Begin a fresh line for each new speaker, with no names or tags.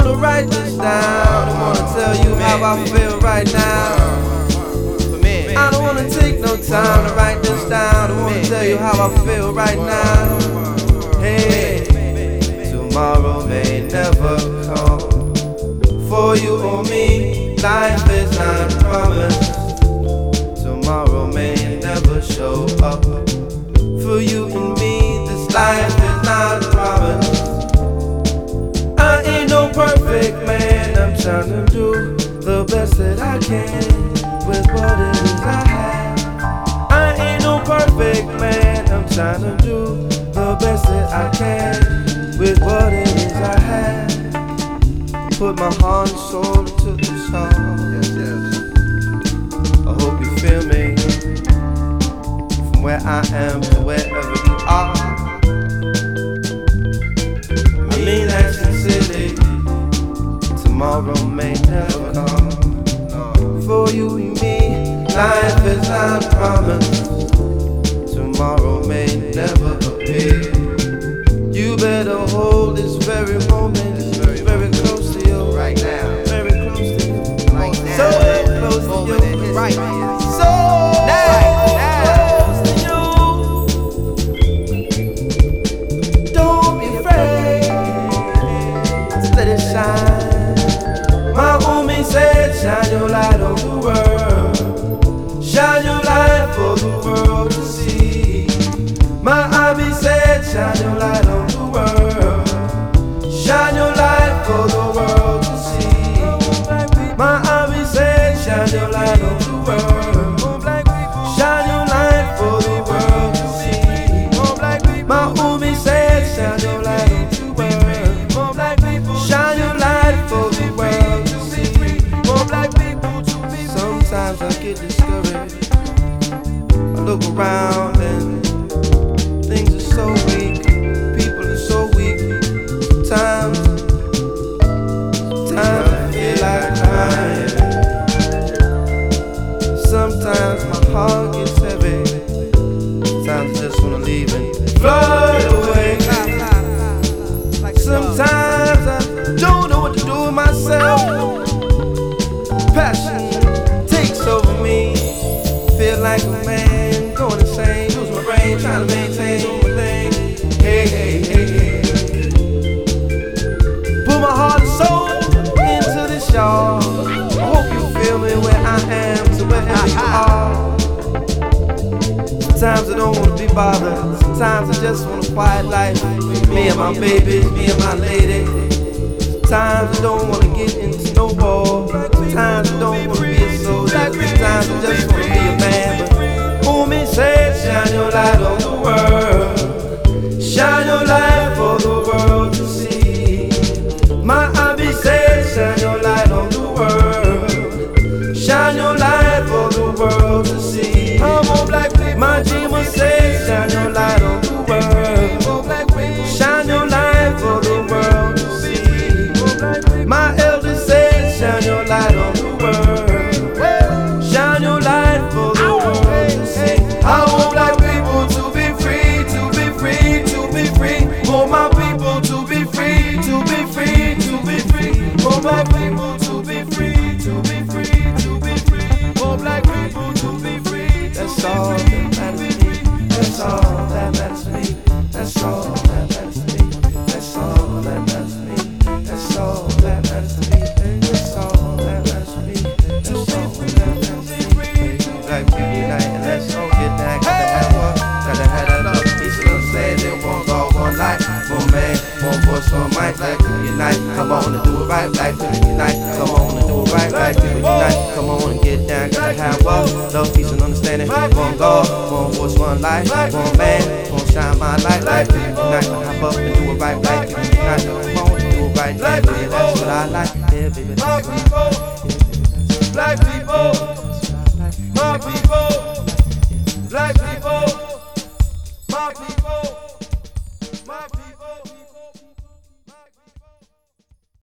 wanna write this down. I wanna tell you how I feel right now. I don't wanna take no time to write this down. I wanna tell you how I feel right now. Hey, tomorrow may never come. For you or me, life is not promised. Tomorrow may never show up. For you and me, this life is not promised. I ain't no perfect man, I'm trying to do the best that I can with what it is I have. I ain't no perfect man, I'm trying to do the best that I can with what it is I have. Put my heart and soul into this song. Yes, yes. I hope you feel me. From where I am to wherever you are. I mean that sincerely. Tomorrow may never come. For you and me, life is not promised. Tomorrow may never appear. You better hold this very moment very close to you right now. Very close to you. Right now. So close to you. Right. So close to you. Don't be afraid. Just let it shine. My homie said, shine your light on the world. Shine your light for the world to see. My hobby said, shine your light on the world. Shine your light for the world to see. My hobby said, shine your light on the world. Shine your light for the world to see. My homie said, shine your light on the world. Shine your light for the world to see. Sometimes I get discouraged. I look around and things are so weak. People are so weak. Sometimes I feel like crying. Sometimes my heart gets heavy. Sometimes I just wanna leave and fly away. Sometimes I don't know what to do with myself. Passion takes over me. Feel like a man going insane. Lose my brain trying to maintain my thing. Hey, hey, hey, hey. Put my heart and soul into this, y'all. I hope you feel me where I am to wherever you are. Sometimes I don't wanna be bothered. Sometimes I just want a quiet life. Me and my baby, me and my lady. Sometimes I don't wanna get into snowball. Sometimes I don't wanna be a soldier. Sometimes I just wanna be a man. But homie said, shine your light on the world. Shine your light for the world to see. My hobby said, shine your light on the world. Shine your light for the world to see. My dreamer said, shine your light on the world. Shine your light for the world to see. My elder said, shine your light on the world. Shine your light for the world to see. I want black people to be free, to be free, to be free. Want my people to be free, to be free, to be free. Want black people to be free, to be free, to be free. Want black people to be free. That's all that matters to me. That's all that matters to me. That's all that matters to me. That's all that matters to me. That's all that matters to me. That's all that matters to me. That's all that matters to me. Black people unite and let's all get that. Gotta have one, gotta have that up. These little say they want God, one life, one man, one voice, one mic. Black people unite, come on and do it right. Black people unite, come on and do it right. Black people unite, come on and get down. Gotta have one, love, peace and understanding. One God, one voice, one life, one man, one shine my light. Black people unite, hop up and do it right. Black people unite, come on and do it right. Yeah, baby, that's what I like. Yeah, baby, that's what I like.
Black people, my people.